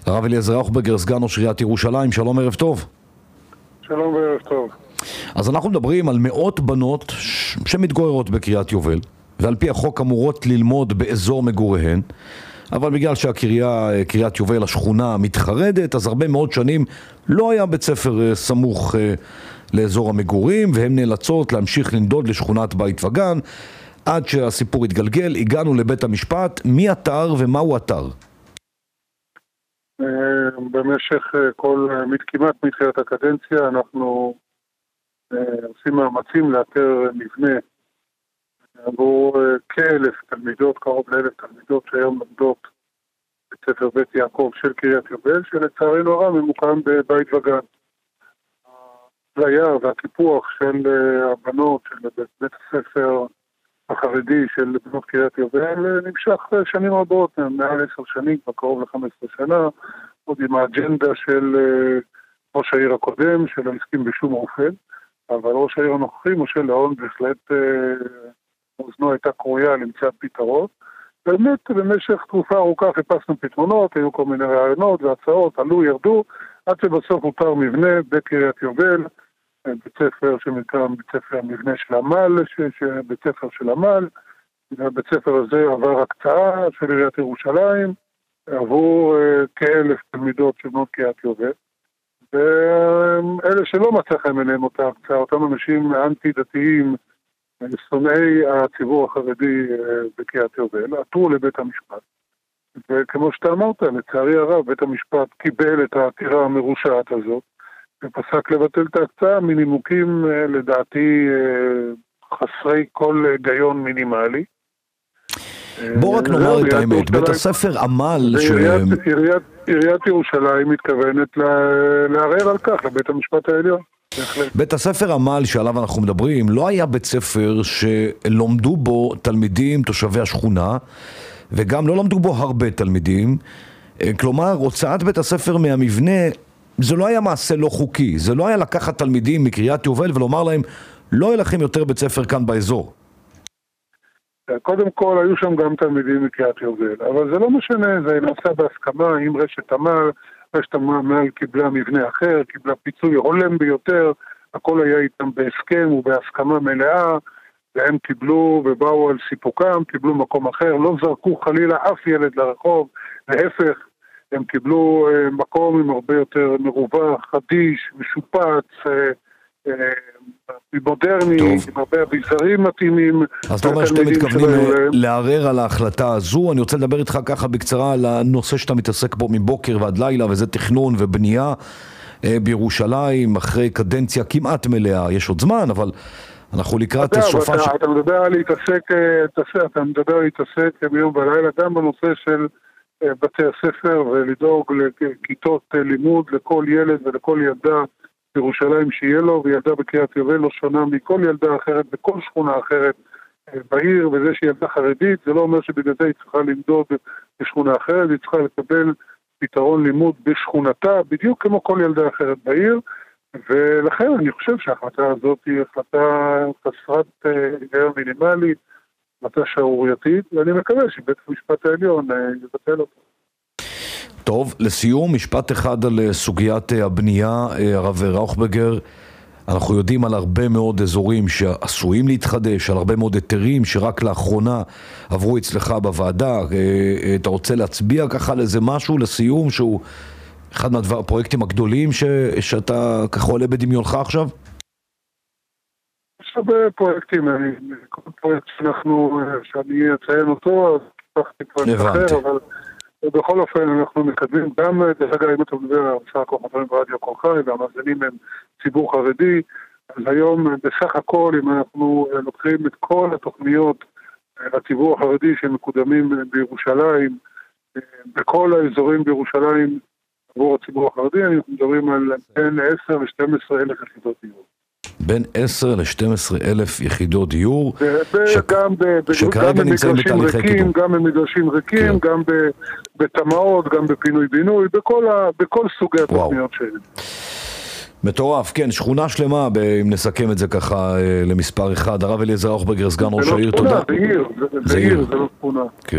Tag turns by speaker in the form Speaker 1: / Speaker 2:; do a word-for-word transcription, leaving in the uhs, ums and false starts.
Speaker 1: הרב אליעזר ראוכברגר, סגן ראש עיריית ירושלים, שלום, ערב טוב.
Speaker 2: שלום וערב טוב.
Speaker 1: אז אנחנו מדברים על מאות בנות ש... שמתגוררות בקריית יובל, ועל פי החוק אמורות ללמוד באזור מגוריהן, אבל בגלל שהקריה, קריית יובל, השכונה מתחרדת, אז הרבה מאוד שנים לא היה בית ספר סמוך לאזור המגורים, והן נאלצות להמשיך לנדוד לשכונת בית וגן, עד שהסיפור התגלגל. הגענו לבית המשפט. מי אתר ומהו אתר?
Speaker 2: במשך כל, כמעט מתחילת הקדנציה, אנחנו עושים מאמצים לאתר מבנה עבור כאלף תלמידות, קרוב לאלף תלמידות שהיום לומדות בית ספר בית יעקב של קריית יובל, שלצערנו הרב ממוקם בבית וגן. האפליה והקיפוח של הבנות של בית הספר החרדי של בנות קריית יובל נמשך שנים רבות, מעל עשר שנים, קרוב ל-חמש עשרה שנה, עוד עם האג'נדה של ראש העיר הקודם, שלא הסכים בשום אופן, אבל ראש העיר הנוכחי, משה לאון, בהחלט אוזנו הייתה קרויה למציאת פתרון. באמת במשך תקופה ארוכה חיפשנו פתרונות, היו כל מיני רעיונות והצעות, עלו, ירדו, עד שבסוף הותר מבנה בקריית יובל, בית ספר שמקרא בית ספר מבנה של עמל, בית ספר של עמל, בית ספר הזה עבר הקצאה של עיריית ירושלים, עבור כאלף תלמידות של בנות קריית יובל, ואלה שלא מצא חן בעיניהם אותה הקצאה, אותם אנשים אנטי דתיים, שונאי הציבור החרדי בקריית יובל, עתרו לבית המשפט. וכמו שאתה אמרת, לצערי הרב, בית המשפט קיבל את העתירה המרושעת הזאת, ופסק לבטל את ההקצאה מנימוקים לדעתי חסרי כל היגיון מינימלי.
Speaker 1: בוא רק נאמר את האמת, בית הספר עמל ש...
Speaker 2: עיריית ירושלים מתכוונת לערער על כך לבית המשפט העליון.
Speaker 1: בית הספר עמל שעליו אנחנו מדברים לא היה בית ספר שלומדו בו תלמידים תושבי השכונה, וגם לא למדו בו הרבה תלמידים. כלומר, הוצאת בית הספר מהמבנה זה לא היה מעשה לא חוקי, זה לא היה לקחת תלמידים מקריית יובל ולומר להם לא יהיה לכם יותר בית ספר כאן באזור.
Speaker 2: קודם כל היו שם גם תלמידים מקריית יובל, אבל זה לא משנה, זה נעשה בהסכמה עם רשת עמל, רשת עמל קיבלה מבנה אחר, קיבלה פיצוי הולם ביותר, הכל היה איתם בהסכם ובהסכמה מלאה, והם קיבלו ובאו על סיפוקם, קיבלו מקום אחר, לא זרקו חלילה אף ילד לרחוב, להפך, הם קיבלו מקום עם הרבה יותר מרווח, חדיש, משופץ, מודרני, עם הרבה אביזרים מתאימים.
Speaker 1: אז אתה אומר שאתם מתכוונים לערער על ההחלטה הזו. אני רוצה לדבר איתך ככה בקצרה על הנושא שאתה מתעסק בו מבוקר ועד לילה, וזה תכנון ובנייה בירושלים, אחרי קדנציה כמעט מלאה. יש עוד זמן, אבל אנחנו לקראת סופה...
Speaker 2: אתה מדבר על להתעסק, אתה מדבר על להתעסק ביום ולילה, גם בנושא של בתי הספר, ולדאוג לכיתות לימוד לכל ילד ולכל ילדה בירושלים שיהיה לו, וילדה בקריית יובל לא שונה מכל ילדה אחרת בכל שכונה אחרת בעיר, וזה שילדה חרדית זה לא אומר שבגלל זה היא צריכה למדוד בשכונה אחרת, היא צריכה לקבל פתרון לימוד בשכונתה בדיוק כמו כל ילדה אחרת בעיר, ולכן אני חושב שההחלטה הזאת היא החלטה חסרת היגיון מינימלי, החלטה שערורייתית, ואני מקווה שבית המשפט העליון יבטל אותו.
Speaker 1: טוב, לסיום, משפט אחד על סוגיית הבנייה, הרב ראוכברגר. אנחנו יודעים על הרבה מאוד אזורים שעשויים להתחדש, על הרבה מאוד היתרים שרק לאחרונה עברו אצלך בוועדה. אתה רוצה להצביע ככה על איזה משהו לסיום שהוא אחד מהפרויקטים הגדולים ש... שאתה ככה עולה בדמיונך עכשיו?
Speaker 2: יש הרבה פרויקטים, כל פרויקט שאנחנו, שאני אציין אותו, אז פתחתי פרויקט אחר, אבל... ובכל אופן אנחנו מקדמים גם, דרך אגב, אם אתה מדבר על בסך הכל חברים ברדיו קול חי, והמאזינים הם ציבור חרדי, אז היום בסך הכל אם אנחנו לוקחים את כל התוכניות לציבור החרדי שמקודמים בירושלים, בכל האזורים בירושלים עבור הציבור החרדי, אנחנו מדברים על בין עשר ל-שתים עשרה אלף יחידות דיור.
Speaker 1: בין עשר ל-שתים עשרה אלף יחידות דיור,
Speaker 2: שכרגע נמצאים בתהליכי קידום. גם במגרשים ריקים, גם בתמ"אות, גם בפינוי בינוי, בכל סוגי התוכניות שלהם.
Speaker 1: מטורף, כן, שכונה שלמה, אם נסכם את זה ככה למספר אחד. הרב אליעזר ראוכברגר, סגן ראש העיר, תודה.
Speaker 2: זה עיר, זה עיר, זה לא שכונה.